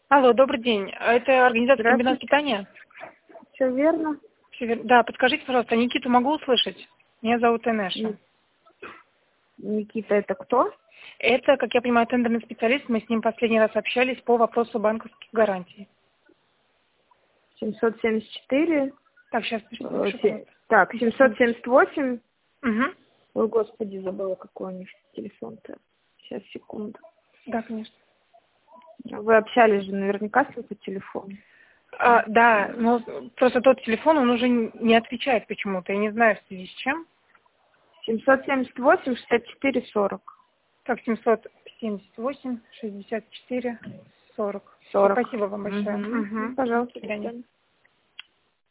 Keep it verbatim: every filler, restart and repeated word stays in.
Алло, добрый день. Это организация комбинат питания? Все верно. Всё вер- Да, подскажите, пожалуйста, Никиту могу услышать? Меня зовут Инеша. М. Никита, это кто? Это, как я понимаю, тендерный специалист. Мы с ним последний раз общались по вопросу банковских гарантий. семьсот семьдесят четыре. Так, сейчас Э, се- Так, семьсот семьдесят восемь. Угу. Ой, господи, забыла, какой у них телефон-то. Сейчас, секунду. Да, конечно. Вы общались же наверняка с ним по телефону. А, да, но просто тот телефон, он уже не отвечает почему-то. Я не знаю, в связи с чем. семьсот семьдесят восемь шестьдесят четыре сорок. Так, семьсот семьдесят восемь шестьдесят четыре сорок. сорок. Спасибо вам большое. Мгм. Мгм. Пожалуйста, До свидания. до свидания.